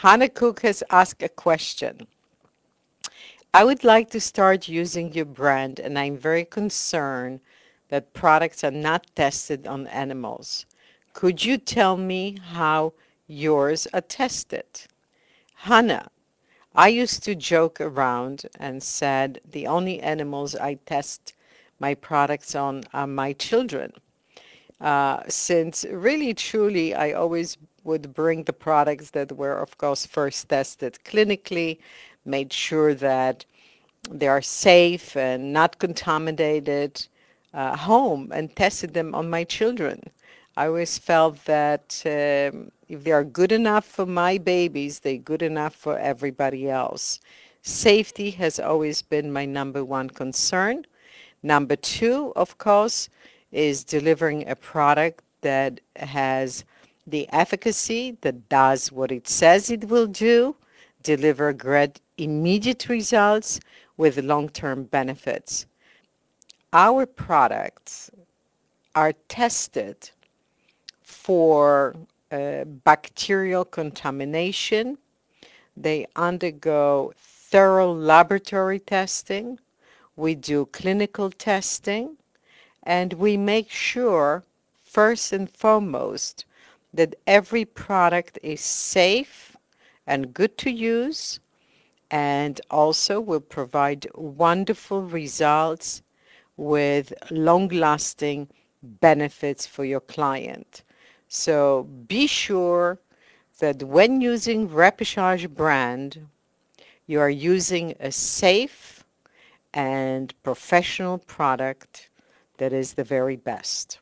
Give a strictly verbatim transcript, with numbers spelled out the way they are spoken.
Hannah Cook has asked a question. I would like to start using your brand, and I'm very concerned that products are not tested on animals. Could you tell me how yours are tested? Hannah, I used to joke around and said the only animals I test my products on are my children. Uh, since really truly I always would bring the products that were, of course, first tested clinically, made sure that they are safe and not contaminated uh, home and tested them on my children. I always felt that um, if they are good enough for my babies, they're good enough for everybody else. Safety has always been my number one concern. Number two, of course, is delivering a product that has the efficacy that does what it says it will do, deliver great immediate results with long-term benefits. Our products are tested for uh, bacterial contamination. They undergo thorough laboratory testing. We do clinical testing. And we make sure, first and foremost, that every product is safe and good to use and also will provide wonderful results with long-lasting benefits for your client. So be sure that when using Repechage brand, you are using a safe and professional product that is the very best.